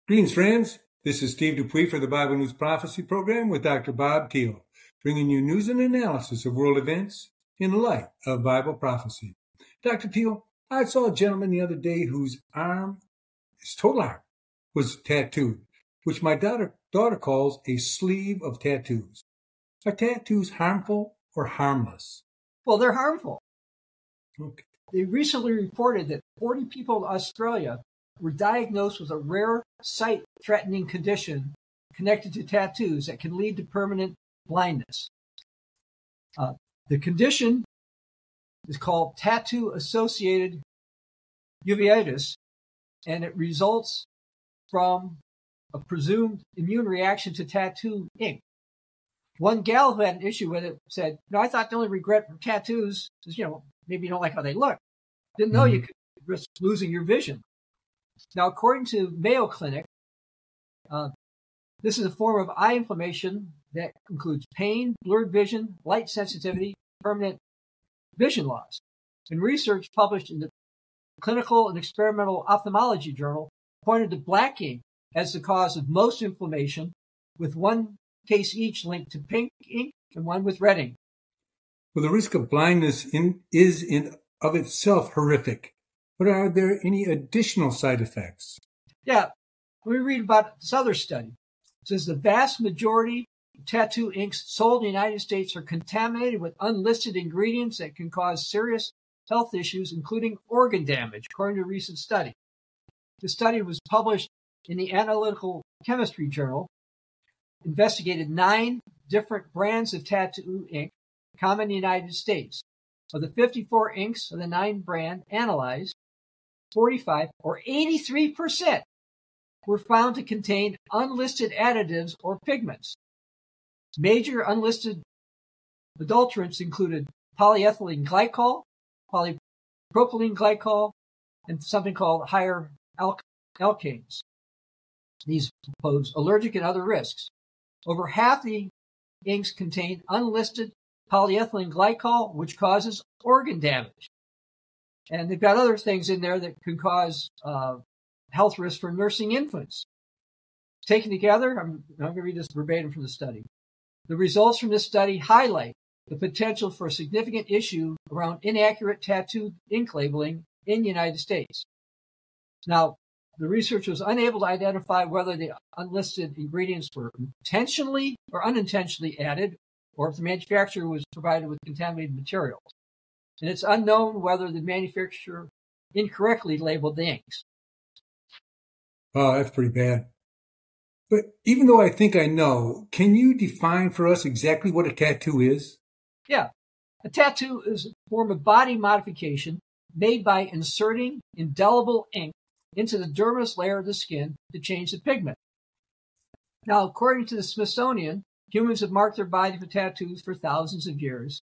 Greetings, friends. This is Steve Dupuis for the Bible News Prophecy Program with Dr. Bob Thiel, bringing you news and analysis of world events in light of Bible prophecy. Dr. Thiel, I saw a gentleman the other day whose arm, his total arm, was tattooed, which my daughter calls a sleeve of tattoos. Are tattoos harmful or harmless? Well, they're harmful. Okay. They recently reported that 40 people in Australia were diagnosed with a rare sight-threatening condition connected to tattoos that can lead to permanent blindness. The condition is called tattoo-associated uveitis, and it results from a presumed immune reaction to tattoo ink. One gal who had an issue with it said, I thought the only regret for tattoos is, maybe you don't like how they look. Didn't know you could risk losing your vision. Now, according to Mayo Clinic, this is a form of eye inflammation that includes pain, blurred vision, light sensitivity, permanent vision loss. And research published in the Clinical and Experimental Ophthalmology Journal pointed to black ink as the cause of most inflammation, with one case each linked to pink ink and one with red ink. Well, the risk of blindness is in of itself horrific. But are there any additional side effects? Yeah, let me read about this other study. It says the vast majority of tattoo inks sold in the United States are contaminated with unlisted ingredients that can cause serious health issues, including organ damage, according to a recent study. The study was published in the Analytical Chemistry Journal, investigated 9 different brands of tattoo ink common in the United States. Of the 54 inks of the 9 brand analyzed, 45 or 83% were found to contain unlisted additives or pigments. Major unlisted adulterants included polyethylene glycol, polypropylene glycol, and something called higher alkanes. These pose allergic and other risks. Over half the inks contain unlisted polyethylene glycol, which causes organ damage. And they've got other things in there that can cause health risks for nursing infants. Taken together, I'm going to read this verbatim from the study. The results from this study highlight the potential for a significant issue around inaccurate tattoo ink labeling in the United States. Now, the research was unable to identify whether the unlisted ingredients were intentionally or unintentionally added, or if the manufacturer was provided with contaminated materials. And it's unknown whether the manufacturer incorrectly labeled the inks. Oh, that's pretty bad. But even though I think I know, can you define for us exactly what a tattoo is? Yeah. A tattoo is a form of body modification made by inserting indelible ink into the dermis layer of the skin to change the pigment. Now, according to the Smithsonian, humans have marked their body with tattoos for thousands of years.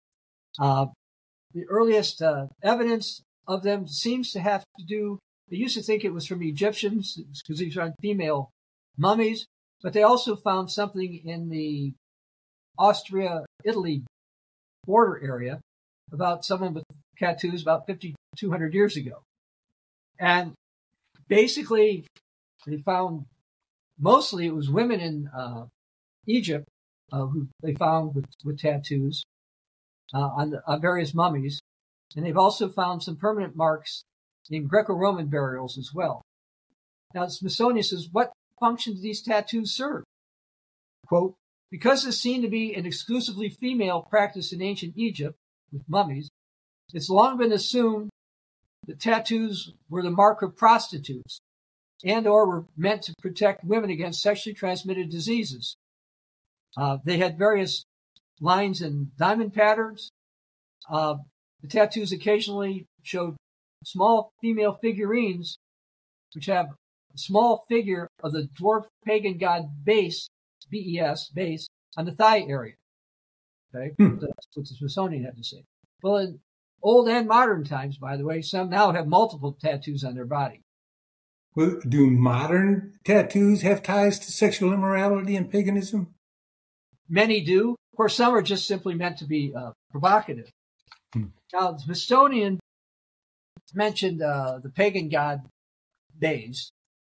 The earliest evidence of them seems to have to do, they used to think it was from Egyptians because these are female mummies, but they also found something in the Austria-Italy border area about someone with tattoos about 5,200 years ago. And basically, they found mostly it was women in Egypt who they found with tattoos on various mummies. And they've also found some permanent marks in Greco-Roman burials as well. Now, the Smithsonian says, what function do these tattoos serve? Quote, because it's seen to be an exclusively female practice in ancient Egypt with mummies, it's long been assumed that tattoos were the mark of prostitutes and or were meant to protect women against sexually transmitted diseases. They had various lines and diamond patterns. The tattoos occasionally showed small female figurines, which have a small figure of the dwarf pagan god Bes, B-E-S, Bes, on the thigh area. Okay, That's what the Smithsonian had to say. Well, in old and modern times, by the way, some now have multiple tattoos on their body. Well, do modern tattoos have ties to sexual immorality and paganism? Many do. Of course, some are just simply meant to be provocative. Now, the Smithsonian mentioned the pagan god Bes,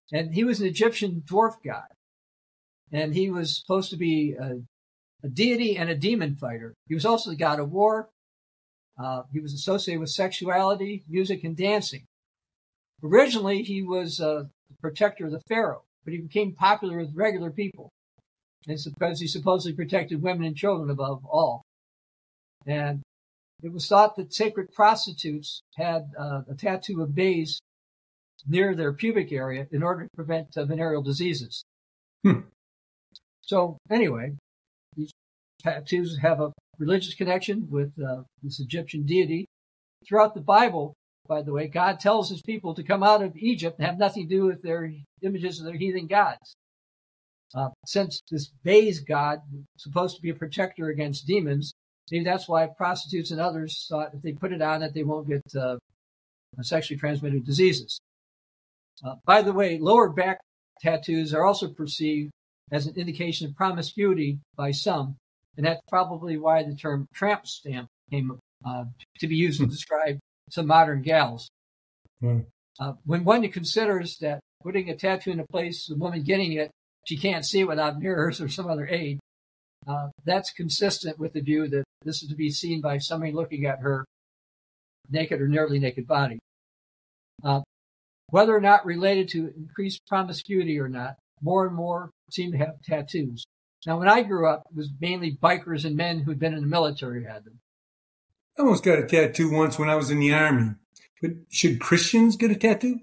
And he was an Egyptian dwarf god. And he was supposed to be a deity and a demon fighter. He was also the god of war. He was associated with sexuality, music, and dancing. Originally, he was the protector of the pharaoh, but he became popular with regular people. And it's because he supposedly protected women and children above all. And it was thought that sacred prostitutes had a tattoo of bays near their pubic area in order to prevent venereal diseases. So anyway, these tattoos have a religious connection with this Egyptian deity. Throughout the Bible, by the way, God tells his people to come out of Egypt and have nothing to do with their images of their heathen gods. Since this Bay's god was supposed to be a protector against demons, maybe that's why prostitutes and others thought if they put it on it, they won't get sexually transmitted diseases. By the way, lower back tattoos are also perceived as an indication of promiscuity by some, and that's probably why the term tramp stamp came to be used to describe some modern gals. When one considers that putting a tattoo in a place, the woman getting it, she can't see it without mirrors or some other aid, that's consistent with the view that this is to be seen by somebody looking at her naked or nearly naked body. Whether or not related to increased promiscuity or not, more and more seem to have tattoos. Now, when I grew up, it was mainly bikers and men who'd been in the military who had them. I almost got a tattoo once when I was in the Army. But should Christians get a tattoo?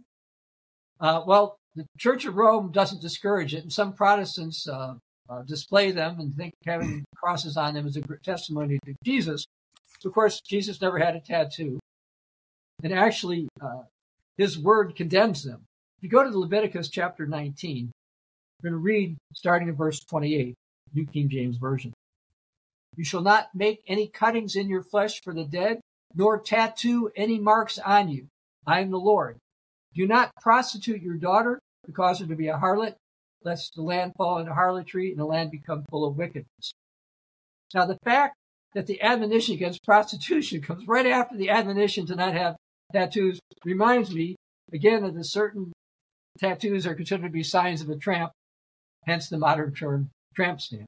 Well, the Church of Rome doesn't discourage it, and some Protestants display them and think having crosses on them is a testimony to Jesus. Of course, Jesus never had a tattoo. And actually, his word condemns them. If you go to Leviticus chapter 19, we're going to read starting in verse 28, New King James Version. You shall not make any cuttings in your flesh for the dead, nor tattoo any marks on you. I am the Lord. Do not prostitute your daughter to cause her to be a harlot, lest the land fall into harlotry and the land become full of wickedness. Now, the fact that the admonition against prostitution comes right after the admonition to not have tattoos reminds me, again, of the certain tattoos are considered to be signs of a tramp, hence the modern term tramp stamp.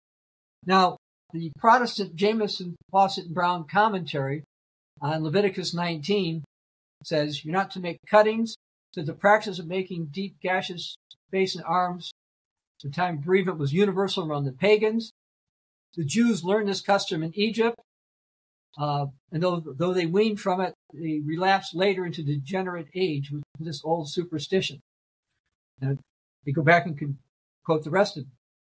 Now, the Protestant Jamieson, Fawcett, and Brown commentary on Leviticus 19 says, you're not to make cuttings, that the practice of making deep gashes, face and arms, at the time of bereavement was universal among the pagans. The Jews learned this custom in Egypt, and though they weaned from it, they relapsed later into degenerate age with this old superstition. And they go back and can quote the rest of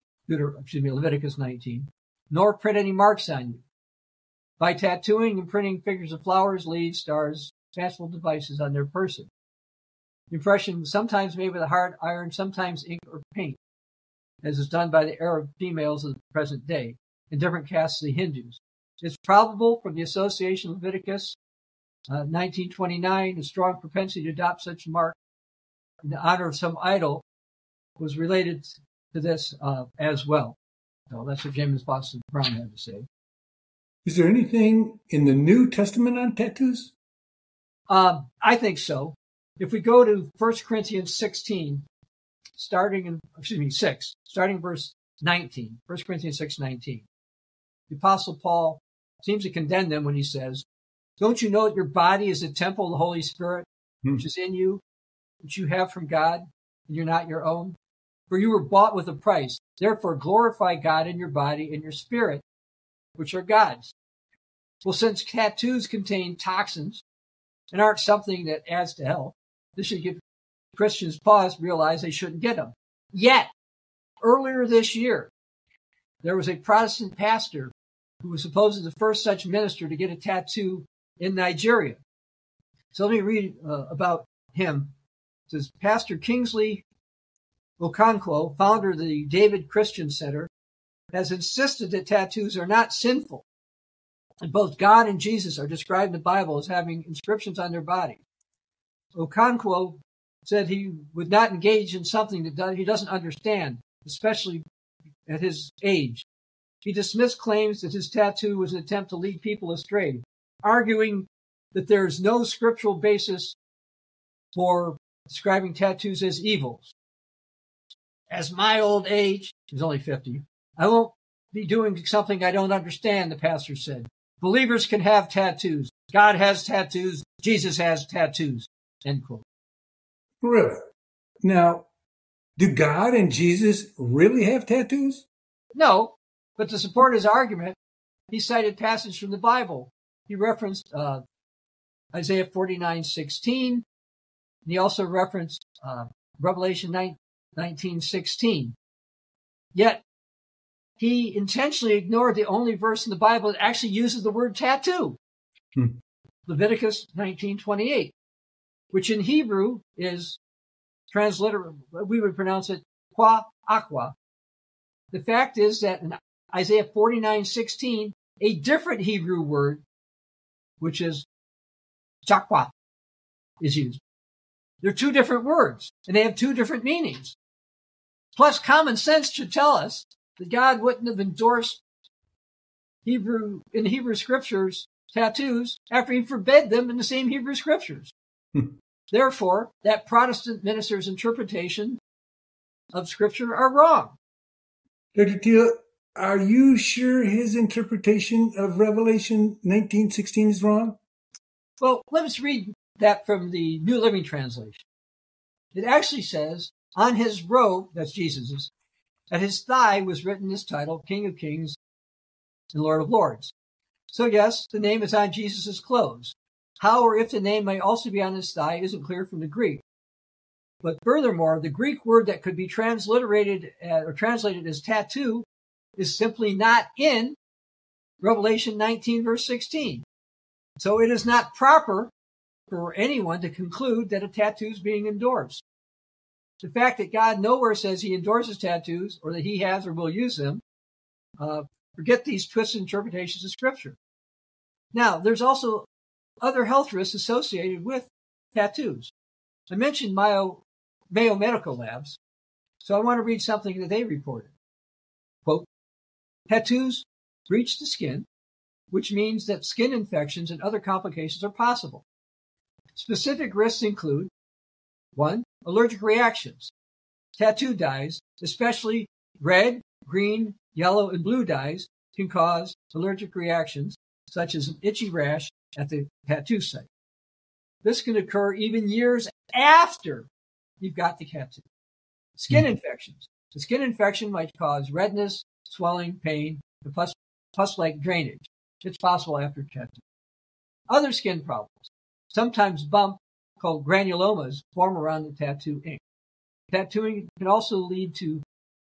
Leviticus 19. Nor print any marks on you. By tattooing and printing figures of flowers, leaves, stars, fanciful devices on their person. The impression was sometimes made with a hard iron, sometimes ink or paint, as is done by the Arab females of the present day, in different castes of the Hindus. It's probable from the association of Leviticus 19:29, a strong propensity to adopt such mark in the honor of some idol was related to this as well. So that's what James Fawcett Brown had to say. Is there anything in the New Testament on tattoos? I think so. If we go to 1 Corinthians 16, starting in verse 19, 1 Corinthians 6:19, the Apostle Paul seems to condemn them when he says, don't you know that your body is a temple of the Holy Spirit, which is in you, which you have from God, and you're not your own? For you were bought with a price. Therefore, glorify God in your body and your spirit, which are God's. Well, since tattoos contain toxins and aren't something that adds to health, this should give Christians pause to realize they shouldn't get them. Yet, earlier this year, there was a Protestant pastor who was supposedly the first such minister to get a tattoo in Nigeria. So let me read about him. It says, Pastor Kingsley Okonkwo, founder of the David Christian Center, has insisted that tattoos are not sinful, and both God and Jesus are described in the Bible as having inscriptions on their body. Okonkwo said he would not engage in something that he doesn't understand, especially at his age. He dismissed claims that his tattoo was an attempt to lead people astray, arguing that there is no scriptural basis for describing tattoos as evils. as my old age, he's only 50, I won't be doing something I don't understand, the pastor said. Believers can have tattoos. God has tattoos. Jesus has tattoos. End quote. Really? Now, do God and Jesus really have tattoos? No, but to support his argument, he cited passages from the Bible. He referenced Isaiah 49:16, and he also referenced Revelation 19:16. Yet, he intentionally ignored the only verse in the Bible that actually uses the word tattoo, Leviticus 19:28, which in Hebrew is transliterated, we would pronounce it qua aqua. The fact is that in Isaiah 49:16, a different Hebrew word, which is chakwa, is used. They're two different words, and they have two different meanings. Plus, common sense should tell us that God wouldn't have endorsed Hebrew scriptures tattoos after he forbade them in the same Hebrew scriptures. Therefore, that Protestant minister's interpretation of scripture are wrong. Dr. Thiel, are you sure his interpretation of Revelation 19:16 is wrong? Well, let's read that from the New Living Translation. It actually says, on his robe, that's Jesus's, at his thigh was written this title, King of Kings and Lord of Lords. So yes, the name is on Jesus' clothes. How or if the name may also be on his thigh isn't clear from the Greek. But furthermore, the Greek word that could be translated as tattoo is simply not in Revelation 19, verse 16. So it is not proper for anyone to conclude that a tattoo is being endorsed. The fact that God nowhere says he endorses tattoos or that he has or will use them, forget these twisted interpretations of Scripture. Now, there's also other health risks associated with tattoos. I mentioned Mayo Medical Labs, so I want to read something that they reported. Quote, tattoos breach the skin, which means that skin infections and other complications are possible. Specific risks include 1. Allergic reactions. Tattoo dyes, especially red, green, yellow, and blue dyes, can cause allergic reactions, such as an itchy rash at the tattoo site. This can occur even years after you've got the tattoo. Skin infections. The skin infection might cause redness, swelling, pain, and pus-like drainage. It's possible after tattoo. Other skin problems. Sometimes bumps called granulomas form around the tattoo ink. Tattooing can also lead to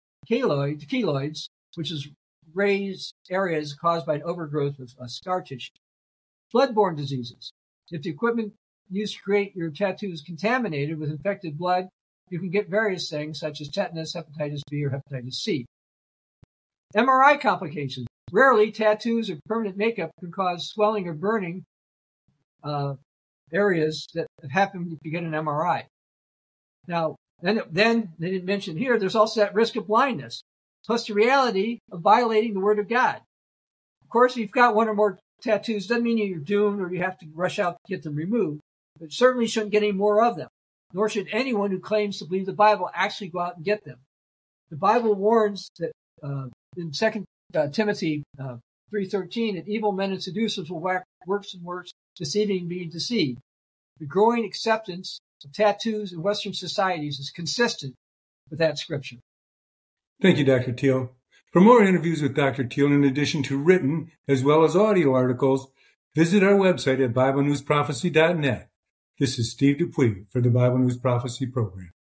keloids, which is raised areas caused by an overgrowth of scar tissue. Bloodborne diseases. If the equipment used to create your tattoo is contaminated with infected blood, you can get various things such as tetanus, hepatitis B, or hepatitis C. MRI complications. Rarely, tattoos or permanent makeup can cause swelling or burning areas that happen if you get an MRI. Now, then they didn't mention here, there's also that risk of blindness, plus the reality of violating the Word of God. Of course, if you've got one or more tattoos, doesn't mean you're doomed or you have to rush out to get them removed, but certainly shouldn't get any more of them, nor should anyone who claims to believe the Bible actually go out and get them. The Bible warns that in 2 Timothy 3:13, that evil men and seducers will work worse and worse, deceiving and being deceived. The growing acceptance of tattoos in Western societies is consistent with that scripture. Thank you, Dr. Thiel. For more interviews with Dr. Thiel, in addition to written as well as audio articles, visit our website at BibleNewsProphecy.net. This is Steve Dupuis for the Bible News Prophecy Program.